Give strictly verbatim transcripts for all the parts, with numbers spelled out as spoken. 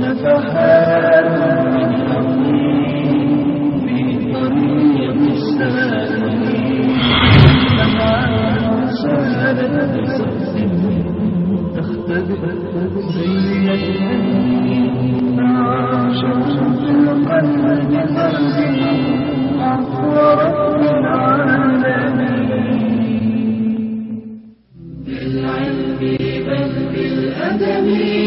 نفحات من حولي في طريق السالمين نفعات سالت بصف تختبئ زينتني عاشت في القلب قلبي عطرت العالمين بالعلم بل بالأدب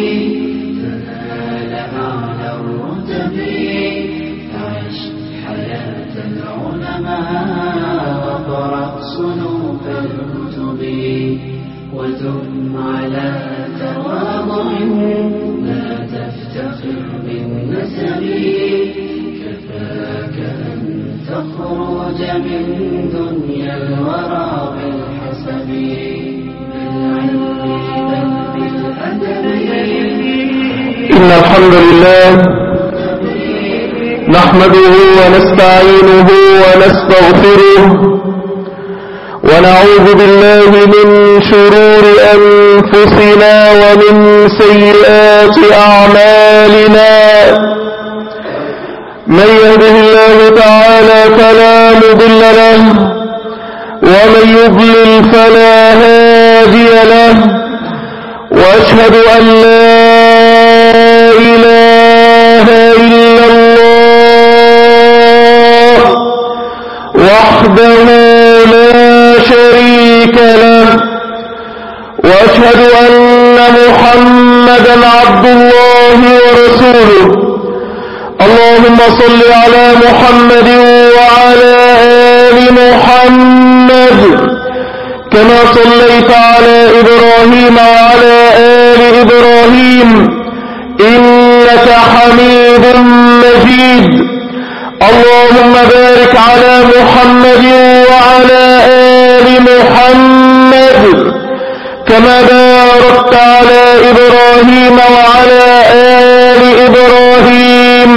تنال أعلى الرتب عش حياة العلماء وقرأ صنوف الكتب وثم على تواضع لا تفتخر بالنسب كفاك أن تخرج من دنيا الورى بالحسب بالعلم بل بالأدب. إن الحمد لله نحمده ونستعينه ونستغفره ونعوذ بالله من شرور أنفسنا ومن سيئات أعمالنا. من يهده الله تعالى فلا مضل له ومن يضلل فلا هادي له وأشهد أن لا إله إلا الله وحده لا شريك له وأشهد أن محمدا عبد الله ورسوله. اللهم صل على محمد وعلى آل محمد كما صليت على إبراهيم وعلى آل إبراهيم إنك حميد مجيد. اللهم بارك على محمد وعلى آل محمد كما باركت على إبراهيم وعلى آل إبراهيم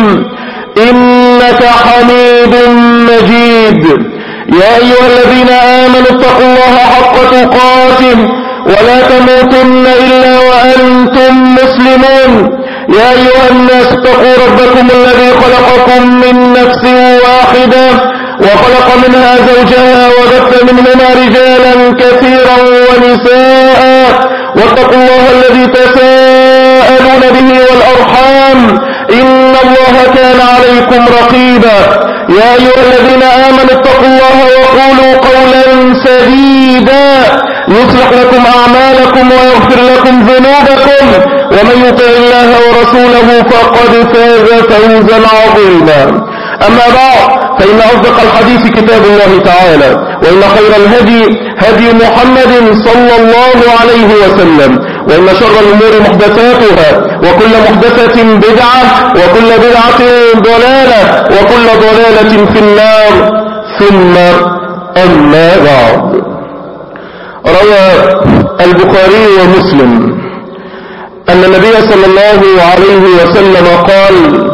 إنك حميد مجيد. يا أيها الذين آمنوا اتقوا الله حق تقاته ولا تموتن إلا وأنتم مسلمون. يا أيها الناس اتقوا ربكم الذي خلقكم من نفس واحدة وخلق منها زوجها وبث منهما رجالا كثيرا ونساء واتقوا الله الذي تساءلون به والأرحام إن الله كان عليكم رقيبا. يا أيها الذين آمنوا اتقوا الله وقولوا قولا سديدا يصلح لكم أعمالكم ويغفر لكم ذنوبكم ومن يطع الله ورسوله فقد فاز فوزا عظيما. أما بعد فإن أصدق الحديث كتاب الله تعالى وإن خير الهدي هدي محمد صلى الله عليه وسلم وإن شر الأمور محدثاتها وكل محدثة بدعة وكل بدعة ضلالة وكل ضلالة في النار. ثم أما بعد. روى البخاري ومسلم أن النبي صلى الله عليه وسلم قال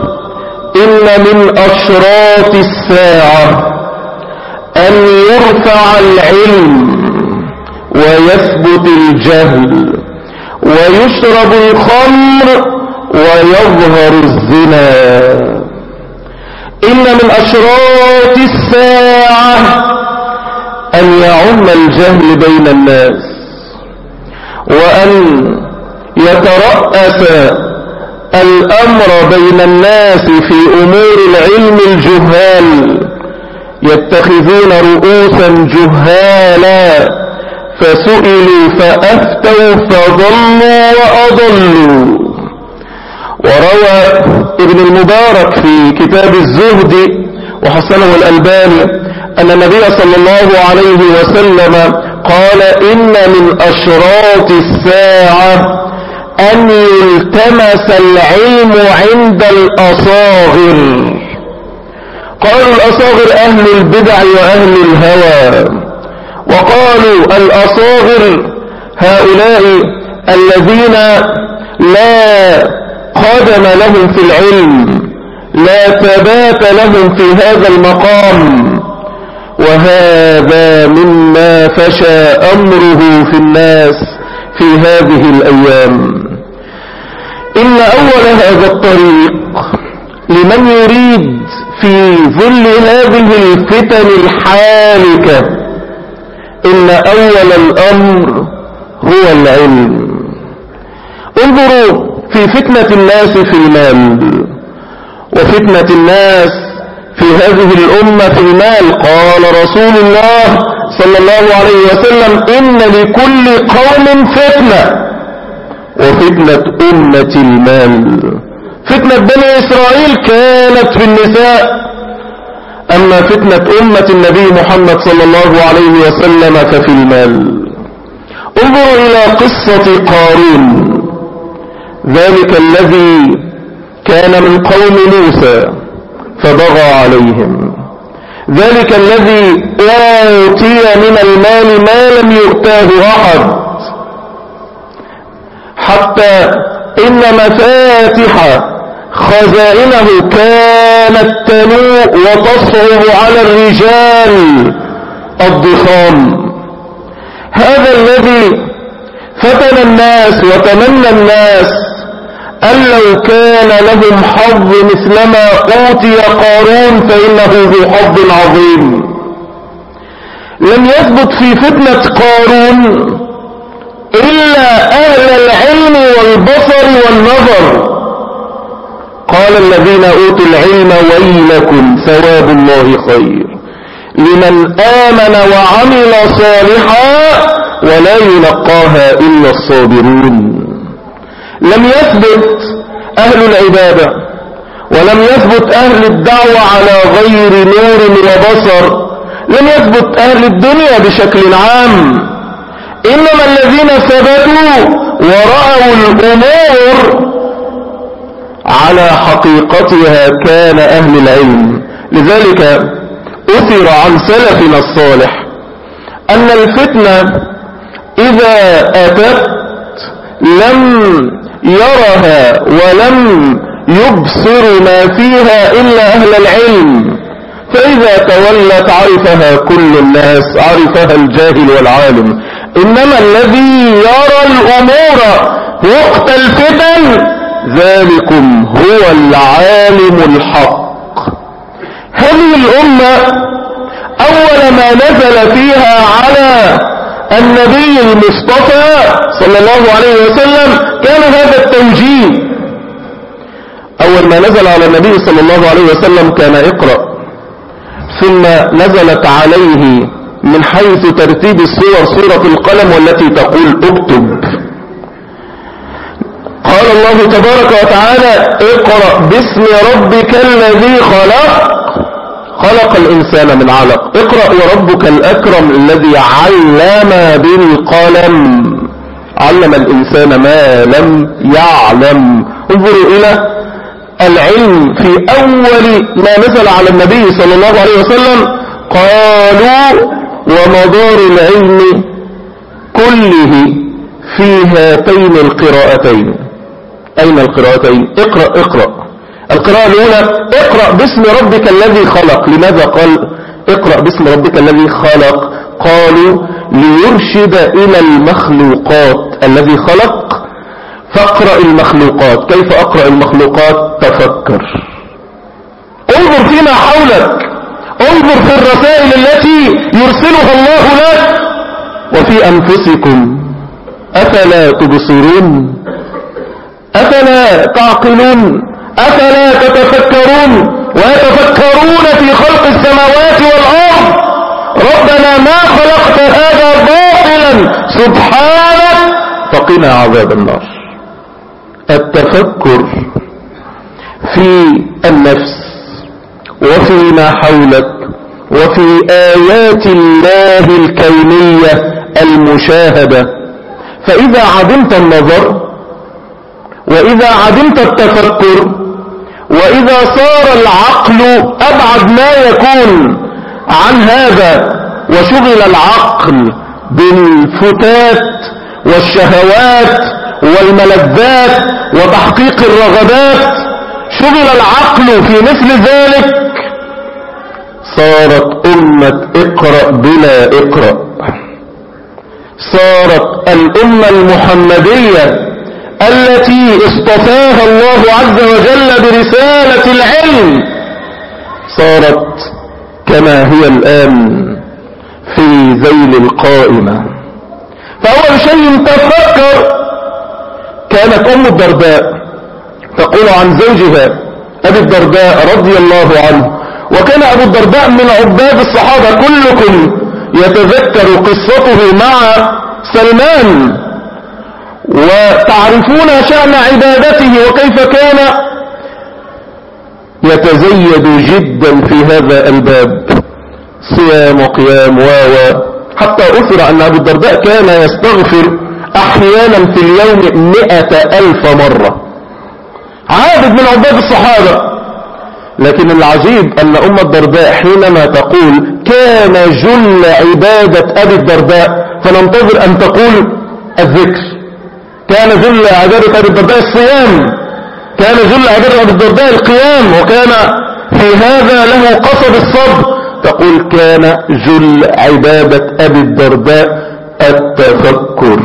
إن من أشراط الساعة أن يرفع العلم ويثبت الجهل ويشرب الخمر ويظهر الزنا. إن من أشراط الساعة أن يعم الجهل بين الناس وأن يترأس الأمر بين الناس في أمور العلم الجهال يتخذون رؤوسا جهالا فسئلوا فأفتوا فضلوا وأضلوا. وروى ابن المبارك في كتاب الزهد وحسنه الألباني أن النبي صلى الله عليه وسلم قال إن من أشراط الساعة أن يلتمس العلم عند الأصاغر. قالوا الأصاغر أهل البدع وأهل الهوى. وقالوا الأصاغر هؤلاء الذين لا قدم لهم في العلم لا ثبات لهم في هذا المقام. وهذا مما فشى أمره في الناس في هذه الأيام. إن أول هذا الطريق لمن يريد في ظل هذه الفتن الحالكة، إن أول الأمر هو العلم. انظروا في فتنة الناس في المال، وفتنة الناس في هذه الأمة في المال. قال رسول الله صلى الله عليه وسلم: إن لكل قوم فتنة، وفتنة أمة المال. فتنة بني إسرائيل كانت في النساء، أما فتنة أمة النبي محمد صلى الله عليه وسلم ففي المال. انظروا إلى قصة قارون، ذلك الذي كان من قوم موسى فبغى عليهم، ذلك الذي أوتي من المال ما لم يؤتاه أحد، حتى إن مفاتح خزائنه كانت تنوء وتصعب على الرجال الضخام. هذا الذي فتن الناس وتمنى الناس أن لو كان لهم حظ مثلما أوتي قارون فإنه ذو حظ عظيم. لم يثبت في فتنة قارون إلا أهل العلم والبصر والنظر. قال الذين أوتوا العلم: ويلكم ثواب الله خير لمن آمن وعمل صالحا ولا يلقاها إلا الصابرون. لم يثبت أهل العبادة ولم يثبت أهل الدعوة على غير نور وبصر، لم يثبت أهل الدنيا بشكل عام، إنما الذين ثبتوا ورأوا الأمور على حقيقتها كان أهل العلم. لذلك أثر عن سلفنا الصالح أن الفتنة إذا أتت لم يرها ولم يبصر ما فيها إلا أهل العلم، فإذا تولت عرفها كل الناس، عرفها الجاهل والعالم. إنما الذي يرى الأمور وقت الفتن ذلكم هو العالم الحق. هذه الأمة أول ما نزل فيها على النبي المصطفى صلى الله عليه وسلم كان هذا التوجيه. أول ما نزل على النبي صلى الله عليه وسلم كان اقرأ، ثم نزلت عليه من حيث ترتيب السور سورة القلم والتي تقول اكتب. قال الله تبارك وتعالى: اقرأ باسم ربك الذي خلق خلق الإنسان من علق، اقرأ وربك الأكرم الذي علم بالقلم علم الإنسان ما لم يعلم. انظروا إلى العلم في أول ما نزل على النبي صلى الله عليه وسلم. قالوا: ومدار العلم كله في هاتين القراءتين. أين القراءتين؟ اقرأ اقرأ. القراءة الأولى: اقرأ باسم ربك الذي خلق. لماذا قال اقرأ باسم ربك الذي خلق؟ قالوا: ليرشد إلى المخلوقات. الذي خلق فاقرأ المخلوقات. كيف أقرأ المخلوقات؟ تفكر، انظر فيما حولك، انظر في الرسائل التي يرسلها الله لك، وفي أنفسكم أفلا تبصرون؟ أفلا تعقلون؟ أفلا تتفكرون؟ ويتفكرون في خلق السماوات والأرض. ربنا ما خلقت هذا باطلا سبحانك فقنا عذاب النار. التفكر في النفس وفي ما حولك وفي آيات الله الكونية المشاهدة. فإذا عدمت النظر وإذا عدمت التفكر وإذا صار العقل أبعد ما يكون عن هذا وشغل العقل بالفتات والشهوات والملذات وتحقيق الرغبات، شغل العقل في مثل ذلك، صارت أمة اقرأ بلا اقرأ. صارت الأمة المحمدية التي اصطفاها الله عز وجل برسالة العلم صارت كما هي الآن في ذيل القائمة. فأول شيء تفكر، كانت أم الدرداء تقول عن زوجها أبي الدرداء رضي الله عنه، وكان أبو الدرداء من عباد الصحابة، كلكم يتذكر قصته مع سلمان وتعرفون شأن عبادته وكيف كان يتزيد جدا في هذا الباب، صيام وقيام و حتى أثر أن أبو الدرداء كان يستغفر أحيانا في اليوم مئة ألف مرة، عابد من عباد الصحابة. لكن العجيب أن أم الدرداء حينما تقول كان جل عبادة أبي الدرداء، فننتظر أن تقول الذكر. كان جل عبادة أبي الدرداء الصيام، كان جل عبادة أبي الدرداء القيام، وكان في هذا له قصد الصبر. تقول كان جل عبادة أبي الدرداء التفكر.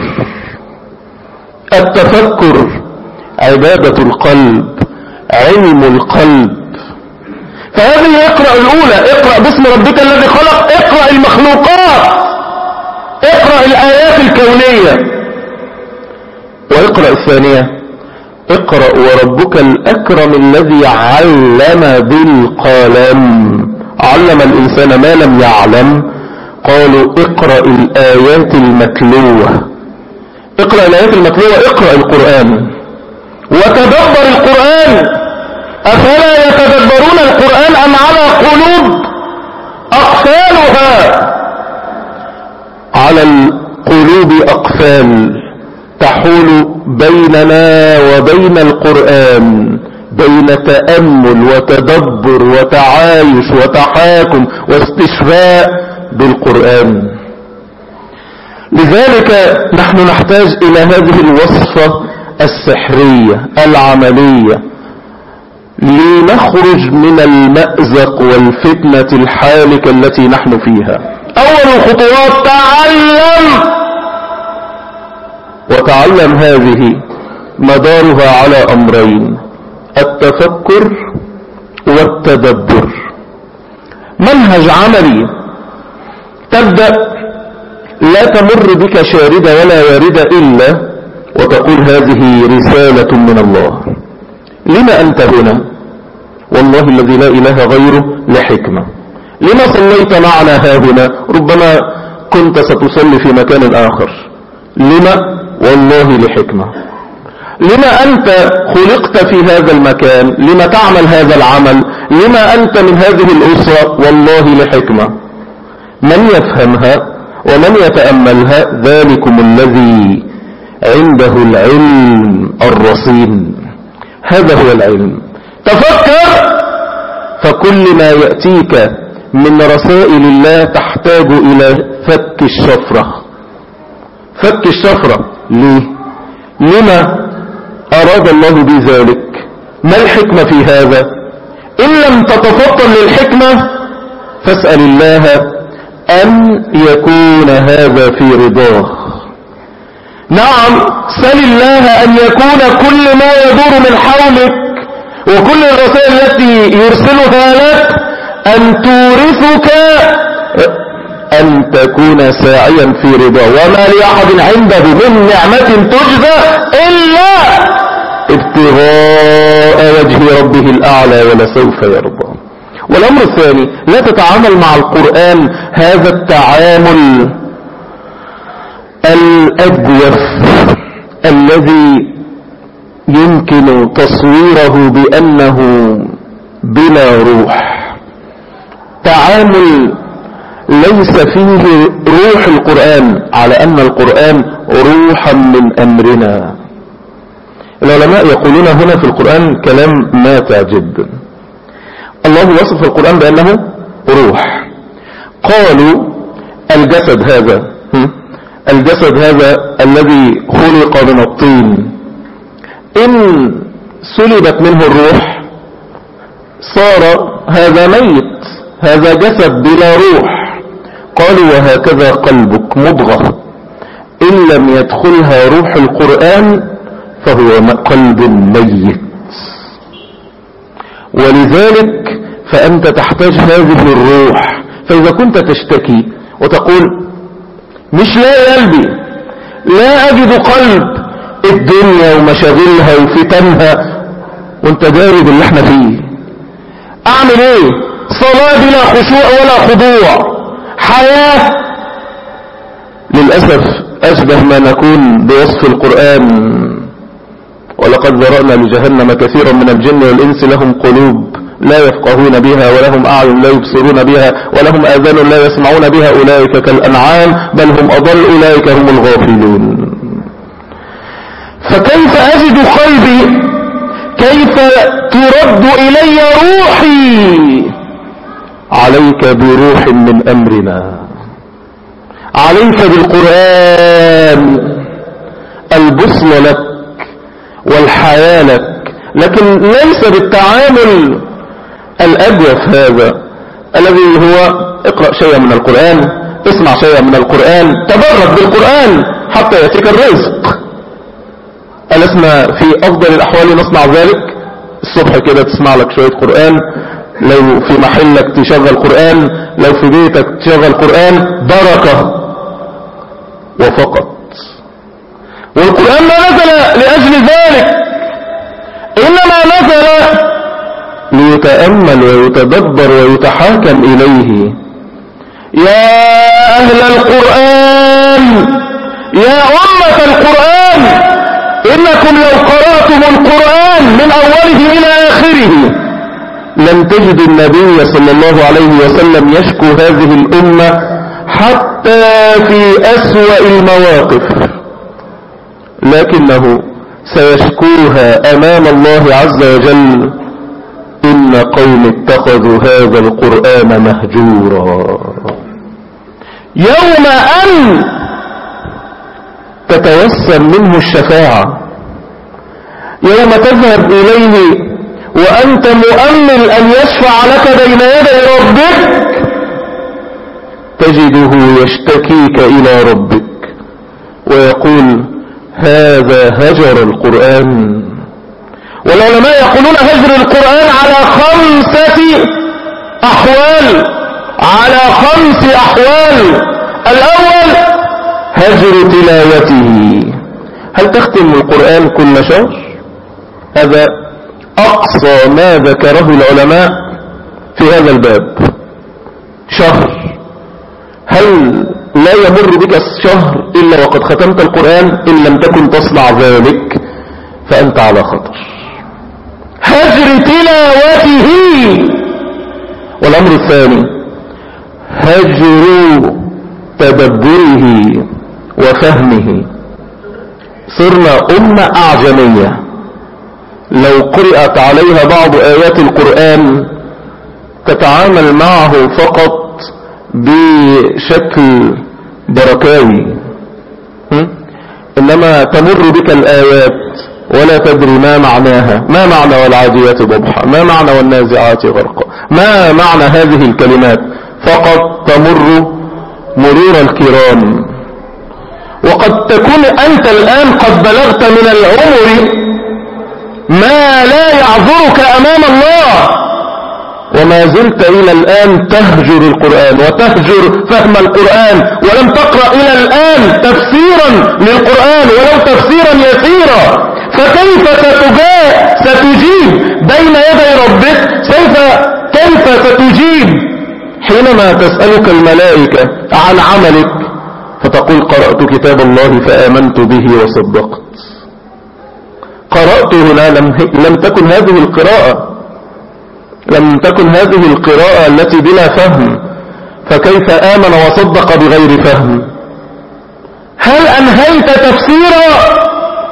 التفكر عبادة القلب، علم القلب. فهذه اقرأ الأولى، اقرأ باسم ربك الذي خلق، اقرأ المخلوقات، اقرأ الآيات الكونية. واقرأ الثانية، اقرأ وربك الأكرم الذي علم بالقلم، علم الإنسان ما لم يعلم. قالوا اقرأ الآيات المتلوة، اقرأ الآيات المتلوة، اقرأ القرآن وتدبر القرآن. أفلا يتدبرون القرآن أم على قلوب أقفالها؟ على القلوب أقفال تحول بيننا وبين القرآن، بين تأمل وتدبر وتعايش وتحاكم واستشفاء بالقرآن. لذلك نحن نحتاج إلى هذه الوصفة السحرية العملية لنخرج من المأزق والفتنة الحالكة التي نحن فيها. أول الخطوات تعلم، وتعلم هذه مدارها على أمرين: التفكر والتدبر. منهج عملي، تبدأ لا تمر بك شاردة ولا واردة إلا وتقول هذه رسالة من الله. لما أنت هنا؟ والله الذي لا إله غيره لحكمة. لما صليت معنا هنا؟ ربما كنت ستصلي في مكان آخر. لما؟ والله لحكمة. لما أنت خلقت في هذا المكان؟ لما تعمل هذا العمل؟ لما أنت من هذه الأسرة؟ والله لحكمة. من يفهمها ومن يتأملها ذلكم الذي عنده العلم الرصين. هذا هو العلم. تفكر، فكل ما يأتيك من رسائل الله تحتاج إلى فك الشفرة. فك الشفرة ليه؟ لما أراد الله بذلك؟ ما الحكمة في هذا؟ إن لم تتفطن للحكمة فاسأل الله أن يكون هذا في رضاه. نعم، سل الله أن يكون كل ما يدور من حولك وكل الرسائل التي يرسلها لك أن تورثك أن تكون ساعيا في رضاه. وما لأحد عنده من نعمة تجزى إلا ابتغاء وجه ربه الأعلى ولسوف يرضى. والأمر الثاني، لا تتعامل مع القرآن هذا التعامل الأجوف الذي يمكن تصويره بأنه بلا روح. تعامل ليس فيه روح القرآن، على أن القرآن روحا من أمرنا. العلماء يقولون هنا في القرآن كلام ماتع جدا. الله وصف القرآن بأنه روح. قالوا الجسد هذا الجسد هذا الذي خلق من الطين، إن سلبت منه الروح صار هذا ميت، هذا جسد بلا روح. قالوا وهكذا قلبك مضغة، إن لم يدخلها روح القرآن فهو قلب ميت. ولذلك فأنت تحتاج هذه الروح. فإذا كنت تشتكي وتقول مش لاقي قلبي، لا أجد قلب، الدنيا ومشاغلها وفتنها، وانت داري باللي احنا فيه، اعمل ايه؟ صلاة بلا خشوع ولا خضوع، حياة للأسف أشبه ما نكون بوصف القرآن: ولقد ذرأنا لجهنم كثيرا من الجن والإنس لهم قلوب لا يفقهون بها ولهم أعين لا يبصرون بها ولهم آذان لا يسمعون بها أولئك كالأنعام بل هم أضل أولئك هم الغافلون. فكيف أجد قلبي؟ كيف ترد إلي روحي؟ عليك بروح من أمرنا، عليك بالقرآن، البصل لك والحياة لك، لكن ليس بالتعامل الأجوف هذا الذي هو اقرأ شيئا من القرآن، اسمع شيئا من القرآن، تبرك بالقرآن حتى يأتيك الرزق. ألسنا في أفضل الأحوال نصنع ذلك؟ الصبح كده تسمع لك شوية قرآن، لو في محلك تشغل قرآن، لو في بيتك تشغل قرآن، بركة وفقط. والقرآن ما نزل لأجل ذلك، إنما نزل ليتأمل ويتدبر ويتحاكم إليه. يا أهل القرآن، يا أمة القرآن، إنكم لو قرأتم القرآن من أوله إلى آخره لن تجد النبي صلى الله عليه وسلم يشكو هذه الأمة حتى في أسوأ المواقف، لكنه سيشكوها أمام الله عز وجل: إن قوم اتخذوا هذا القرآن مهجورا. يوم أن تتوسم منه الشفاعة، يوم تذهب إليه وأنت مؤمل أن يشفع لك بين يدي ربك، تجده يشتكيك إلى ربك ويقول: هذا هجر القرآن. والعلماء يقولون هجر القرآن على خمسة أحوال، على خمس أحوال. الأول هجر تلاوته. هل تختم القرآن كل شهر؟ هذا أقصى ما ذكره العلماء في هذا الباب، شهر. هل لا يمر بك شهر إلا وقد ختمت القرآن؟ إن لم تكن تصنع ذلك فأنت على خطر. هجر تلاوته. والأمر الثاني هجر تدبره وفهمه. صرنا أمة أعجمية، لو قرأت عليها بعض آيات القرآن تتعامل معه فقط بشكل بركاوي، إنما تمر بك الآيات ولا تدري ما معناها. ما معنى والعاديات ضبحا؟ ما معنى والنازعات غرقا؟ ما معنى هذه الكلمات؟ فقط تمر مرور الكرام. وقد تكون أنت الآن قد بلغت من العمر ما لا يعذرك أمام الله، وما زلت إلى الآن تهجر القرآن وتهجر فهم القرآن، ولم تقرأ إلى الآن تفسيرا للقرآن ولو تفسيرا يسيرا. فكيف ستجاء ستجيب بين يدي ربك؟ كيف كيف ستجيب حينما تسألك الملائكة عن عملك فتقول: قرأت كتاب الله فآمنت به وصدقت. قرأت هنا لم, لم تكن هذه القراءة، لم تكن هذه القراءة التي بلا فهم، فكيف آمن وصدق بغير فهم؟ هل أنهيت تفسيرا؟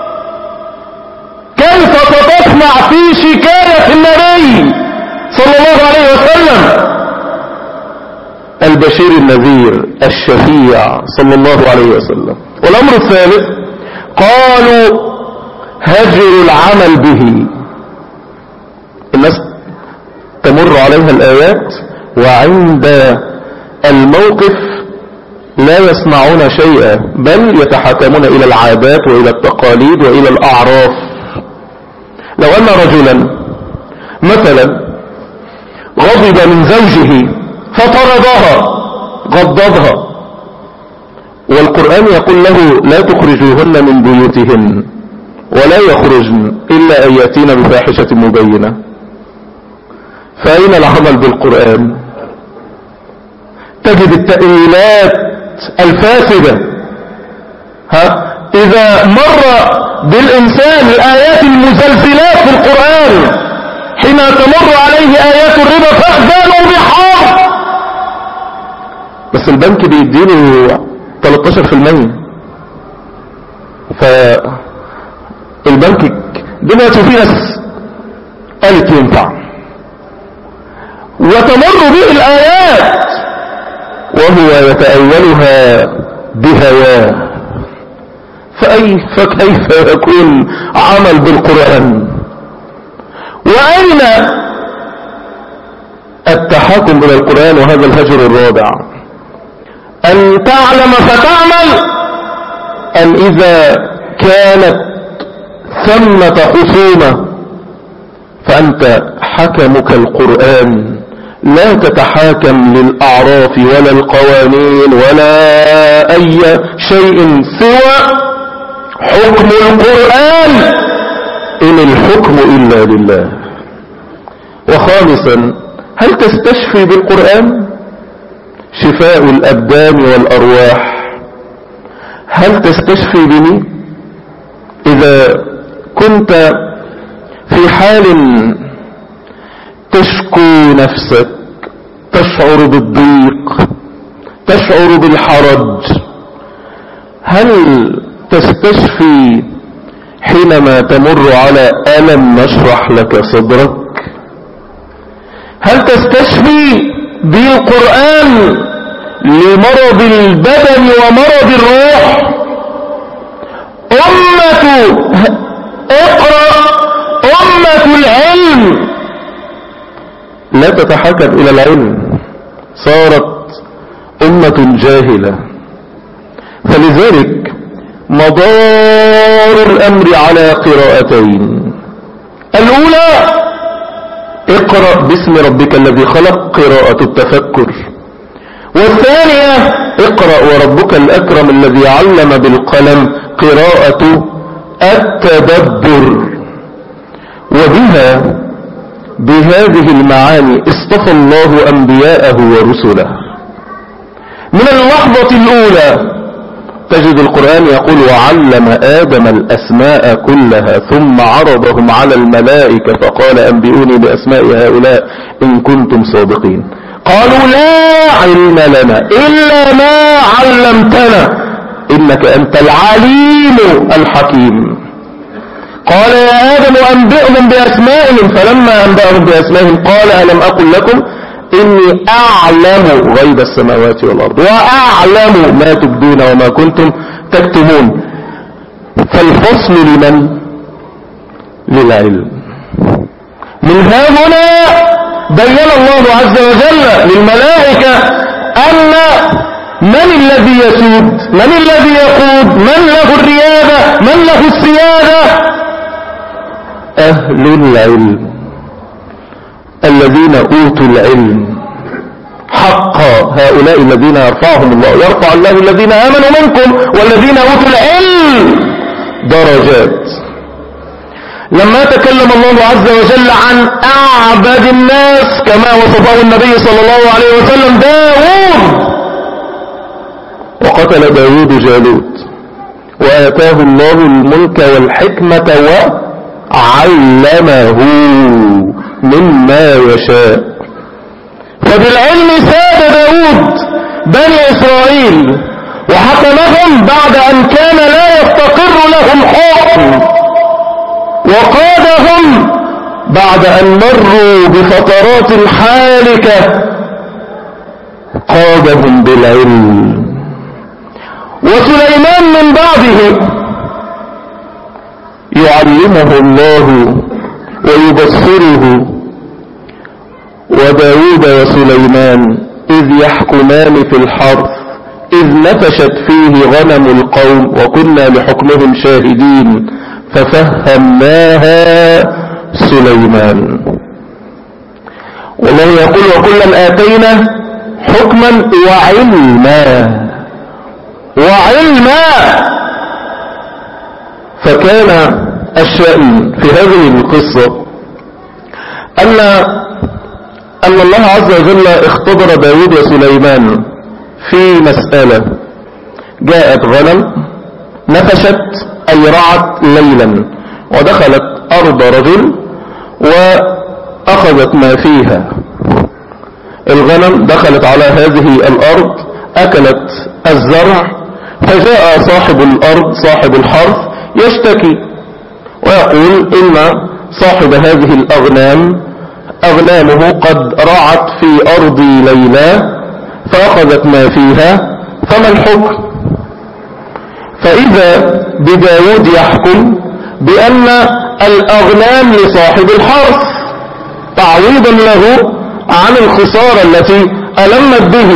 كيف ستصنع في شكاية النبي صلى الله عليه وسلم البشير النذير الشفيع صلى الله عليه وسلم؟ والأمر الثالث قالوا هجر العمل به. الناس تمر عليها الآيات وعند الموقف لا يصنعون شيئا، بل يتحاكمون إلى العادات وإلى التقاليد وإلى الأعراف. لو أن رجلا مثلا غضب من زوجه فطردها غضبها، والقرآن يقول له لا تخرجوهن من بيوتهن ولا يخرجن إلا أن يأتين بفاحشة مبينة، فأين العمل بالقرآن؟ تجد التأويلات الفاسدة. ها إذا مر بالإنسان الآيات المزلزلات في القرآن حين تمر عليه آيات الربا فأذانوا بحرب، بس البنك بيديله ثلاثة عشر بالمئة، فالبنك دلوقتي في ناس قالت ينفع وتمر به الآيات وهو يتأولها بهواه، فأي فكيف يكون عمل بالقرآن؟ وأين التحاكم إلى القرآن؟ وهذا الهجر الرابع، أن تعلم فتعمل، أن إذا كانت ثمة خصومة فأنت حكمك القرآن، لا تتحاكم للأعراف ولا القوانين ولا أي شيء سوى حكم القرآن، إن الحكم إلا لله. وخامسا، هل تستشفي بالقرآن؟ شفاء الأبدان والأرواح. هل تستشفي به؟ إذا كنت في حال تشكو نفسك، تشعر بالضيق، تشعر بالحرج، هل تستشفي حينما تمر على ألم نشرح لك صدرك؟ هل تستشفي بالقرآن لمرض البدن ومرض الروح؟ أمة اقرأ، أمة العلم لا تتحكم إلى العلم، صارت أمة جاهلة. فلذلك مدار الأمر على قراءتين، الأولى اقرأ باسم ربك الذي خلق، قراءة التفكر، والثانية اقرأ وربك الأكرم الذي علم بالقلم، قراءة التدبر. وبها بهذه المعاني اصطفى الله أنبياءه ورسله. من اللحظة الأولى تجد القرآن يقول وعلم آدم الأسماء كلها ثم عرضهم على الملائكة فقال أنبئوني بأسماء هؤلاء إن كنتم صادقين. قالوا لا علم لنا إلا ما علمتنا إنك أنت العليم الحكيم. قال يا آدم أنبئهم بأسمائهم، فلما أنبأهم بأسمائهم قال ألم أقل لكم إني أعلم غيب السماوات والأرض وأعلم ما تبدون وما كنتم تكتمون. فالفصل لمن؟ للعلم. من ها هنا بين الله عز وجل للملائكة أن من الذي يسود، من الذي يقود، من له الريادة، من له السيادة؟ أهل العلم الذين أوتوا العلم حقا، هؤلاء الذين يرفعهم الله، يرفع الله الذين آمنوا منكم والذين أوتوا العلم درجات. لما تكلم الله عز وجل عن أعبد الناس كما وصفه النبي صلى الله عليه وسلم داود، وقتل داود جالوت وآتاه الله الملك والحكمة وعلمه مما يشاء. فبالعلم ساد داود بني إسرائيل وحكمهم بعد أن كان لا يستقر لهم حكم، وقادهم بعد أن مروا بفترات حالكة، قادهم بالعلم. وسليمان من بعده يعلمه الله ويبصره. وداود وسليمان إذ يحكمان في الحرث إذ نفشت فيه غنم القوم وكنا لحكمهم شاهدين ففهمناها سليمان. والله يقول وكلا آتينا حكما وعلما وعلما. فكان الشأن في هذه القصة أن أن الله عز وجل اختبر داود وسليمان في مسألة. جاءت غنم نفشت أي رعت ليلا ودخلت أرض رجل وأخذت ما فيها. الغنم دخلت على هذه الأرض أكلت الزرع، فجاء صاحب الأرض صاحب الحرث يشتكي ويقول إن صاحب هذه الأغنام أغنامه قد رعت في أرضي ليلا فأخذت ما فيها، فما الحكم؟ فإذا بداود يحكم بأن الأغنام لصاحب الحرث تعويضا له عن الخسارة التي ألمت به.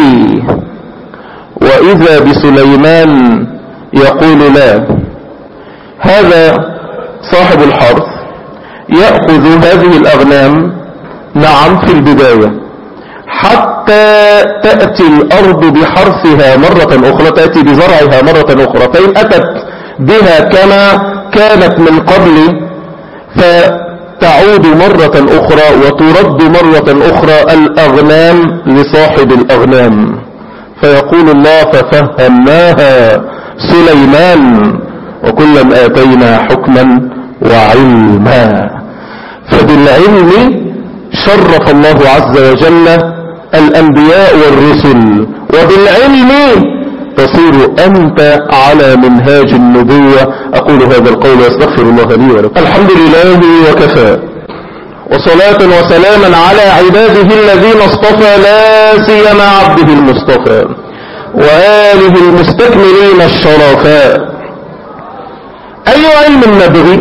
وإذا بسليمان يقول لا، هذا صاحب الحرث يأخذ هذه الأغنام نعم في البداية حتى تأتي الأرض بحرثها مرة أخرى، تأتي بزرعها مرة أخرى، فإن أتت بها كما كانت من قبل فتعود مرة أخرى وترد مرة أخرى الأغنام لصاحب الأغنام. فيقول الله ففهمناها سليمان وكلا آتينا حكما وعلما. فبالعلم شرف الله عز وجل الأنبياء والرسل، وبالعلم تصير أنت على منهاج النبوة. أقول هذا القول واستغفر الله لي ولكم. الحمد لله وكفى، وصلاة وسلاما على عباده الذين اصطفى، لا سيما عبده المصطفى وآله المستكملين الشرفاء. أي علم نبغي؟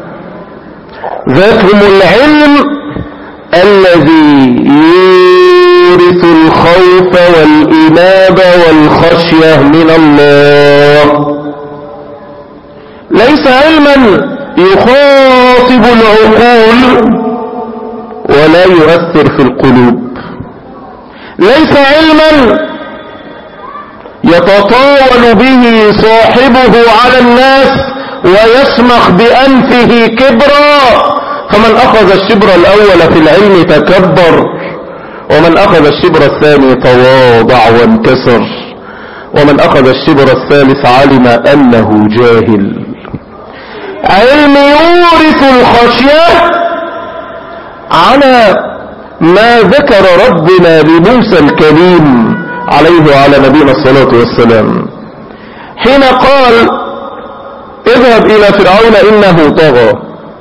ذاتهم العلم الذي يورث الخوف والإنابة والخشية من الله، ليس علما يخاطب العقول ولا يؤثر في القلوب، ليس علما يتطاول به صاحبه على الناس ويسمخ بأنفه كبرا. فمن أخذ الشبر الأول في العلم تكبر، ومن أخذ الشبر الثاني تواضع وانكسر، ومن أخذ الشبر الثالث علم أنه جاهل. علم يورث الخشية على ما ذكر ربنا لموسى الكريم عليه وعلى نبينا الصلاة والسلام حين قال اذهب إلى فرعون إنه طغى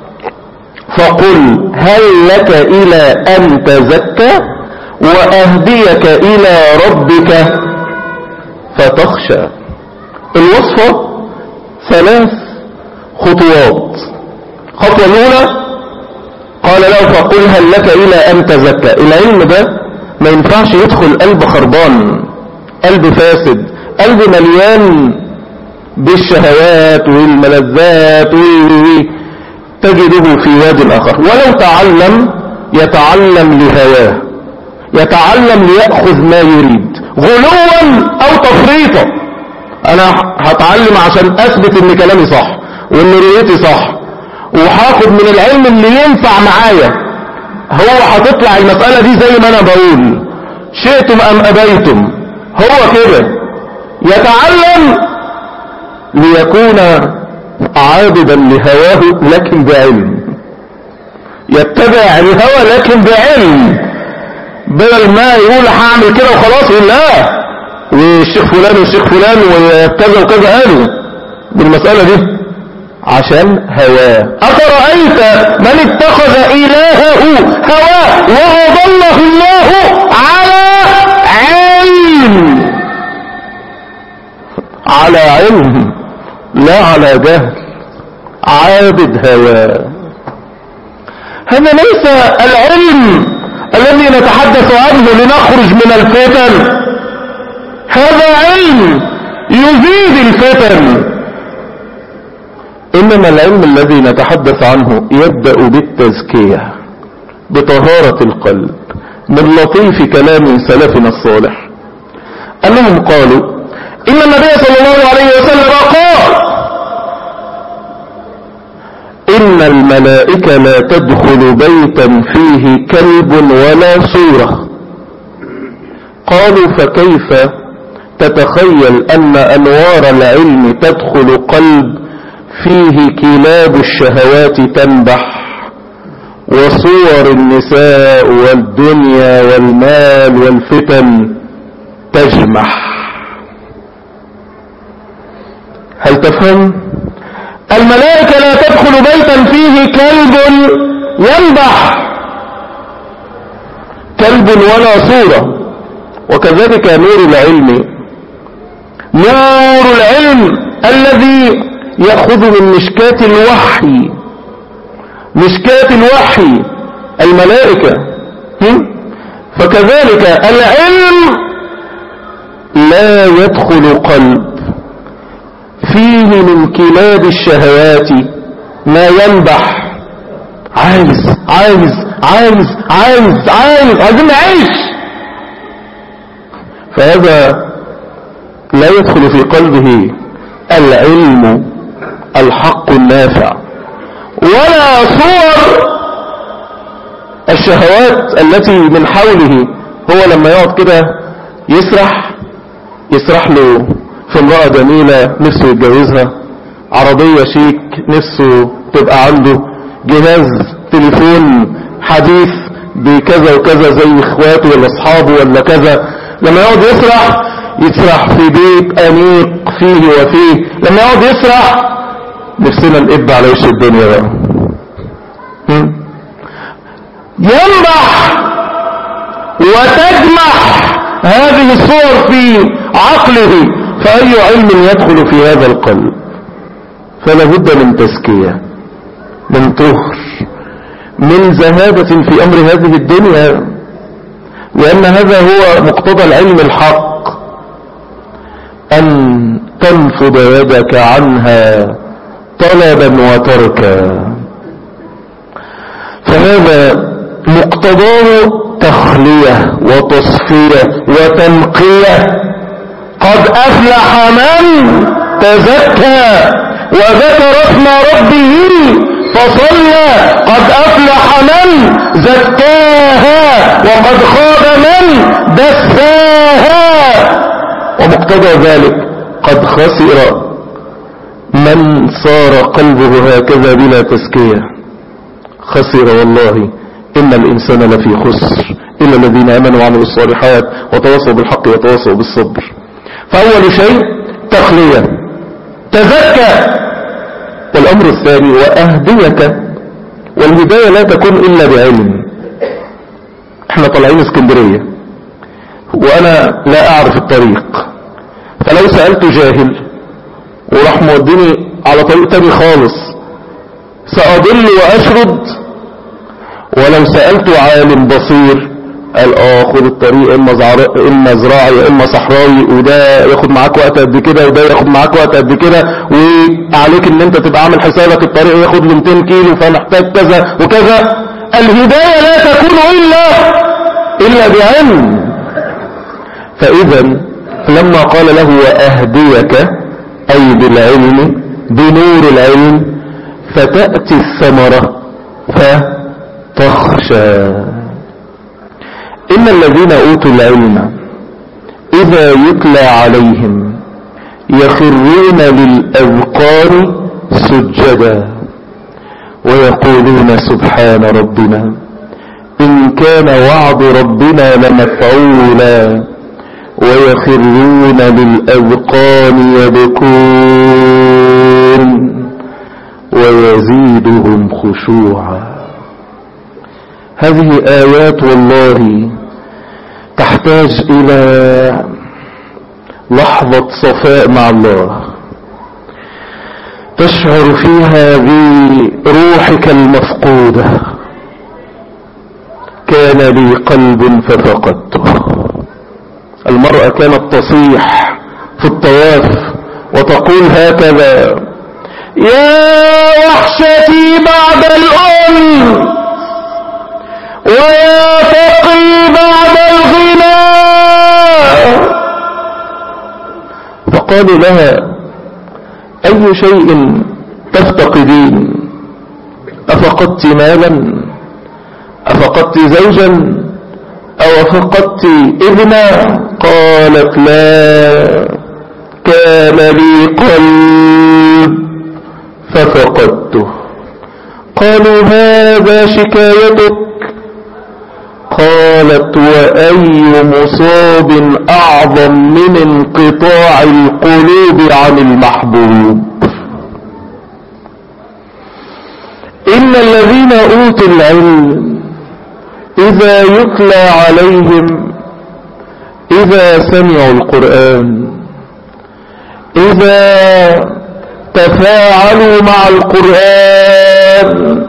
فقل هل لك إلى أن تزكى وأهديك إلى ربك فتخشى. الوصفة ثلاث خطوات. خطوة الأولى قال له فقل هل لك إلى أن تزكى. العلم ده ما ينفعش يدخل قلب خربان، قلب فاسد، قلب مليان بالشهوات والملذات تجده في واد آخر. ولو تعلم يتعلم لهواه، يتعلم ليأخذ ما يريد غلوا أو تفريطا. أنا هتعلم عشان أثبت إن كلامي صح وإن رؤيتي صح، وهاخد من العلم اللي ينفع معايا. هو هتطلع المسألة دي زي ما أنا بقول، شئتم أم أبيتم، هو كده. يتعلم ليكون عابدا لهواه لكن بعلم، يتبع الهوى لكن بعلم، بدل ما يقول هعمل كده وخلاص يقول لا والشيخ فلان والشيخ فلان وكذا وكذا قالوا بالمسألة دي عشان هواه. أفرأيت من اتخذ إلهه هواه وأضله الله على علم، على علم لا على جهل، عابد هواه. هذا ليس العلم الذي نتحدث عنه لنخرج من الفتن، هذا علم يزيد الفتن. إنما العلم الذي نتحدث عنه يبدأ بالتزكية، بطهارة القلب، من لطيف كلام سلفنا الصالح أنهم قالوا إن النبي صلى الله عليه وسلم قال إن الملائكة لا تدخل بيتا فيه كلب ولا صورة. قالوا فكيف تتخيل أن أنوار العلم تدخل قلب فيه كلاب الشهوات تنبح وصور النساء والدنيا والمال والفتن تجمح؟ هل تفهم؟ الملائكة لا تدخل بيتا فيه كلب ينبح، كلب ولا صورة. وكذلك نور العلم، نور العلم الذي يأخذ من مشكاة الوحي، مشكاة الوحي الملائكة. فكذلك العلم لا يدخل قلب فيه من كلاب الشهوات ما ينبح. عايز عايز عايز عايز عايز عايزين نعيش، فهذا لا يدخل في قلبه العلم الحق النافع، ولا صور الشهوات التي من حوله. هو لما يقعد كده يسرح يسرح له في امرأة جميلة نفسه يتجوزها، عربية شيك نفسه تبقى عنده، جهاز تليفون حديث بكذا وكذا زي اخواته ولا اصحابه ولا كذا. لما يقعد يسرح يسرح في بيت انيق فيه وفيه. لما يقعد يسرح نفسنا نقب على وش الدنيا بقى. ينبح وتجمح هذه الصور في عقله، فأي علم يدخل في هذا القلب؟ فلا بد من تزكية، من طهر، من زهادة في أمر هذه الدنيا، لأن هذا هو مقتضى العلم الحق، أن تنفض يدك عنها طلبا وتركا. فهذا مقتضاه تخلية وتصفية وتنقية. قد أفلح من تزكى وذكر اسم ربه فصلى. قد أفلح من زكاها وقد خاب من دساها. ومقتضى ذلك قد خسر من صار قلبه هكذا بلا تزكية. خسر والله، إن الإنسان لفي خسر إلا الذين آمنوا وعملوا الصالحات وتواصوا بالحق وتواصوا بالصبر. فأول شيء تخلية، تزكى. والأمر الثاني وأهديك. والهداية لا تكون إلا بعلم. احنا طالعين اسكندرية وأنا لا أعرف الطريق، فلو سألت جاهل وراح موديني على طريق تاني خالص سأضل وأشرد. ولو سألت عالم بصير قال اه خد الطريق اما اما زراعي اما صحراوي، وده ياخد معاك وقت قد كده وده ياخد معاك وقت قد كده، وعليك ان انت تبقى عامل حسابك الطريق ياخد له مئتين كيلو فمحتاج كذا وكذا. الهداية لا تكون الا الا بعلم. فاذا لما قال له واهديك اي بالعلم بنور العلم فتأتي الثمرة فتخشى. إن الذين أوتوا العلم إذا يتلى عليهم يخرون للأذقان سجدا ويقولون سبحان ربنا إن كان وعد ربنا لمفعولا ويخرون للأذقان يبكون ويزيدهم خشوعا. هذه آيات والله تحتاج إلى لحظة صفاء مع الله تشعر فيها بروحك المفقودة. كان لي قلب ففقدته. المرأة كانت تصيح في الطواف وتقول هكذا: يا وحشتي بعد الأم ويا فقري بعد الغنى. فقالوا لها أي شيء تفتقدين؟ أفقدت مالا؟ أفقدت زوجا؟ أو فقدت ابنا؟ قالت لا، كان لي قلب ففقدته. قالوا هذا شكايتك؟ قالت وأي مصاب أعظم من انقطاع القلوب عن المحبوب. إن الذين أوتوا العلم إذا يتلى عليهم، إذا سمعوا القرآن، إذا تفاعلوا مع القرآن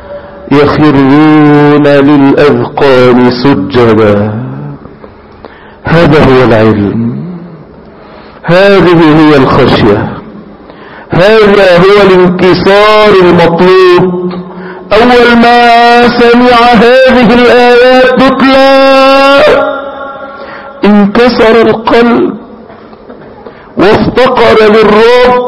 يخرون للأذقان سجدا. هذا هو العلم، هذه هي الخشية، هذا هو الانكسار المطلوب. أول ما سمع هذه الآيات تتلى انكسر القلب وافتقر للرب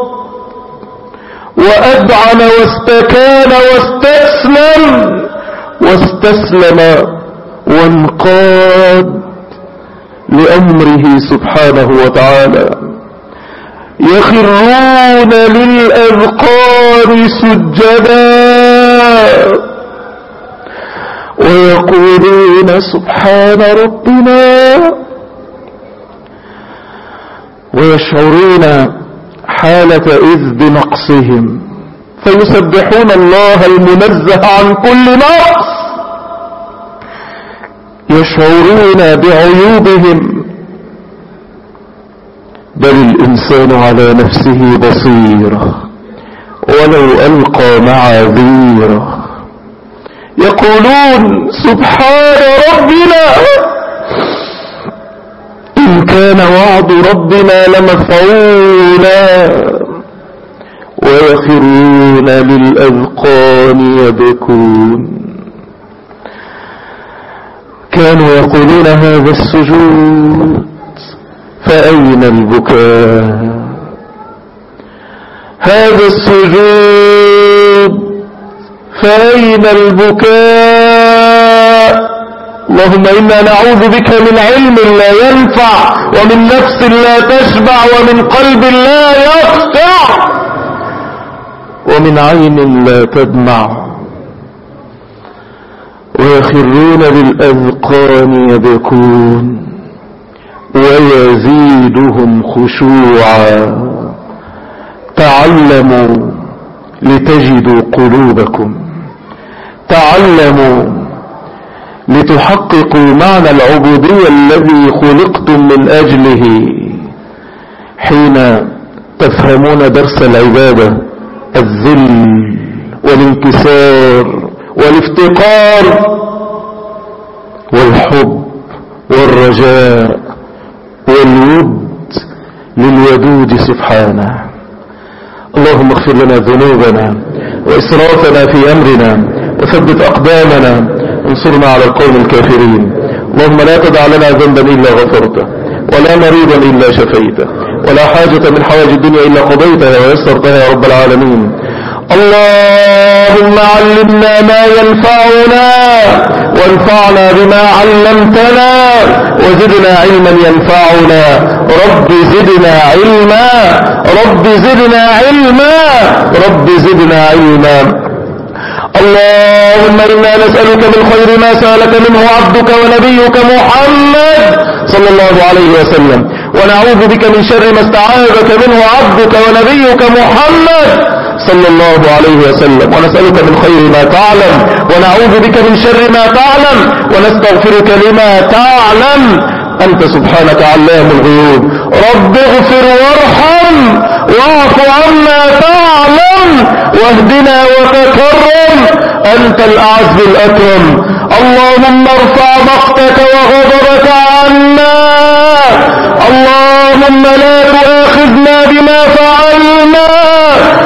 وأذعن واستكان واستسلم واستسلم وانقاد لأمره سبحانه وتعالى. يخرون للأذقان سجدا ويقولون سبحان ربنا، ويشعرون حالة إذ بنقصهم فيسبحون الله المنزه عن كل نقص، يشعرون بعيوبهم. بل الإنسان على نفسه بصيرة ولو ألقى معاذيره. يقولون سبحان ربنا إن كان وعد ربنا لمفعولا، ويخرون للأذقان يبكون. كانوا يقولون هذا السجود فأين البكاء؟ هذا السجود فأين البكاء؟ اللهم إنا نعوذ بك من علم لا ينفع، ومن نفس لا تشبع، ومن قلب لا يخشع، ومن عين لا تدمع. ويخرون للأذقان يبكون ويزيدهم خشوعا. تعلموا لتجدوا قلوبكم، تعلموا لتحققوا معنى العبودية الذي خلقتم من أجله. حين تفهمون درس العبادة، الذل والانكسار والافتقار والحب والرجاء والود للودود سبحانه. اللهم اغفر لنا ذنوبنا وإسرافنا في أمرنا وثبت أقدامنا وانصرنا على القوم الكافرين. اللهم لا تدع لنا ذنبا إلا غفرته، ولا مريضا إلا شفيته، ولا حاجة من حوائج الدنيا إلا قضيتها ويسرتها يا رب العالمين. اللهم علمنا ما ينفعنا وانفعنا بما علمتنا وزدنا علما ينفعنا. رب زدنا علما، رب زدنا علما، رب زدنا علما. اللهم إنا نسألك من خير ما سألك منه عبدك ونبيك محمد صلى الله عليه وسلم، ونعوذ بك من شر ما استعاذك منه عبدك ونبيك محمد صلى الله عليه وسلم، ونسألك من خير ما تعلم ونعوذ بك من شر ما تعلم ونستغفرك لما تعلم. أنت سبحانك علام الغيوب. رب اغفر وارحم واعف عما تعلم واهدنا وتكرم، أنت الأعز الأكرم. اللهم ارفع مقتك وغضبك عنا. اللهم لا تؤاخذنا بما فعلنا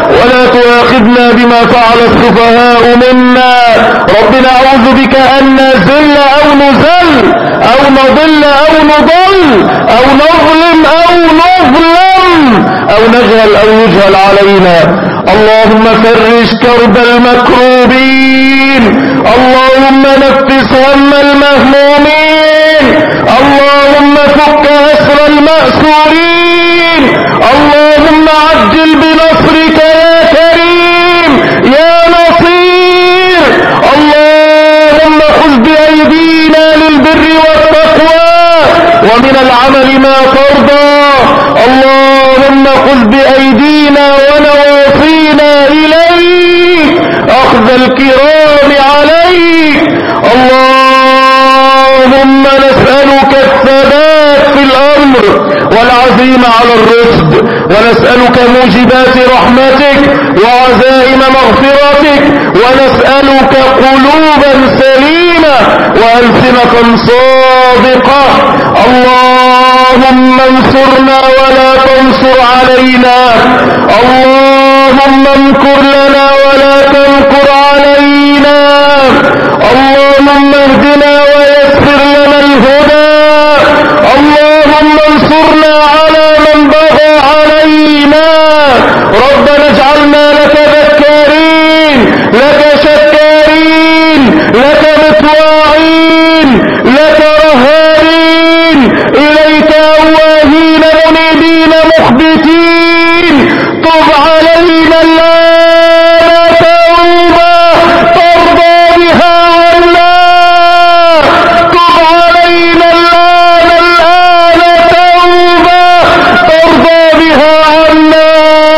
ولا تؤاخذنا بما فعل السفهاء منا. رب نعوذ بك أن نزل أو نزل أو نضل أو نضل أو نظلم أو نظلم أو نجهل أو يجهل علينا. اللهم فرج كرب المكروبين، اللهم نفس هم المهمومين، اللهم فك أسر المأسورين، اللهم عجل بنصرك يا كريم يا نصير. اللهم خذ بأيدينا للبر والتقوى ومن العمل ما ترضى. اللهم خذ بأيدينا ونواصينا إليك أخذ الكرام عليك. اللهم نسألك الثبات في الأمر والعزيمة على الرشد، ونسألك موجبات رحمتك وعزائم مغفرتك، ونسألك قلوبا سليمة وألسنة صادقة. اللهم انصرنا ولا تنصر علينا، اللهم امكر لنا ولا تمكر علينا، اللهم اهدنا ويسر لنا الهدى، اللهم انصرنا على من بغى علينا. ربنا اجعلنا لك ذكارين لك شكارين لك مطواعين لك رهابين إليك أواهين منيبين مخبتين. طب علينا الآن توبة ترضى بها عنا، طب علينا الآن الآن توبة ترضى بها عنا.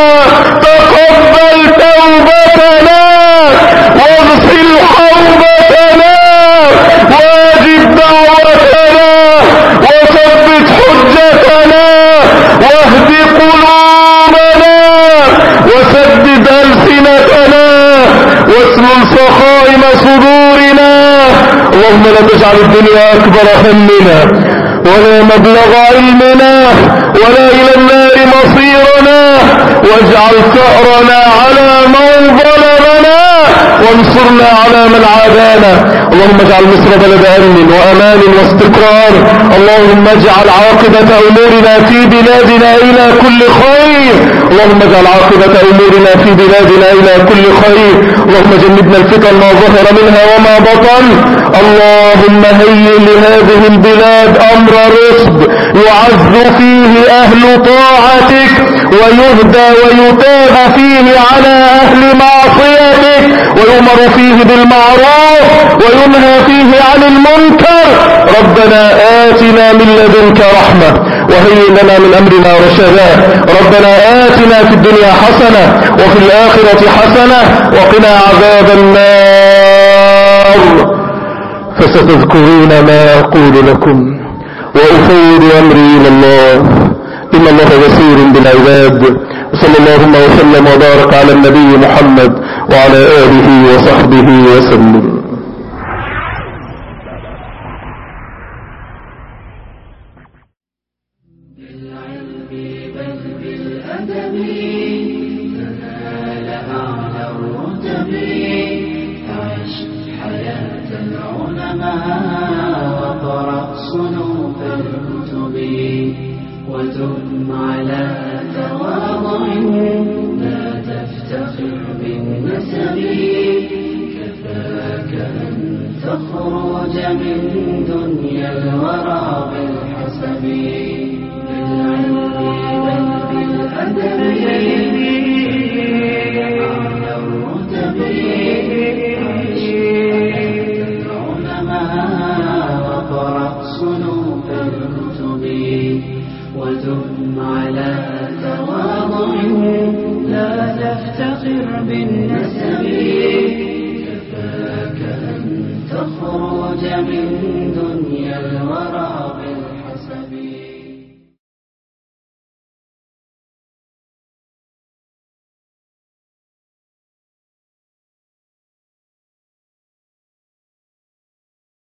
تقبل توبتنا واغسل حوبتنا واجب دعوتنا وثبت حجتنا واهد قلوبنا وسدد ألسنتنا واسلل سخائم صدورنا. اللهم لا تجعل الدنيا أكبر همنا ولا مبلغ علمنا ولا إلى النار مصيرنا، واجعل ثأرنا على من ظلمنا وانصرنا على من عادانا. اللهم اجعل مصر بلد أمن وأمان واستقرار. اللهم اجعل عاقبة أمورنا في بلادنا إلى كل خير. اللهم اجعل عاقبة أمورنا في بلادنا إلى كل خير. اللهم جنبنا الفتن ما ظهر منها وما بطن. اللهم هيئ لهذه البلاد أمر رشد يعز فيه أهل طاعتك ويهدى ويتاب فيه على أهل معصيتك ويؤمر فيه بالمعروف وينهى فيه عن المنكر. ربنا آتنا من لدنك رحمة وهيئ لنا من أمرنا رشدا. ربنا آتنا في الدنيا حسنة وفي الآخرة حسنة وقنا عذاب النار. فستذكرون ما أقول لكم وأفوض أمري إلى الله إن الله بصير بالعباد. وصلى اللهم وسلم وبارك على النبي محمد وعلى آله وصحبه وسلم. بالعلم بل بالأدب تنال أعلى الرتب. عش حياة العلماء وقرأ صنوف الكتب وتم على تواضع لا تفتخر بالنسب. كفاك أن تخرج من دنيا الورى بالحسب. بالعلم بل بالأدب أعلى الرتب. عش حياة العلماء وقرأ صنوف الكتب وتم على تواضع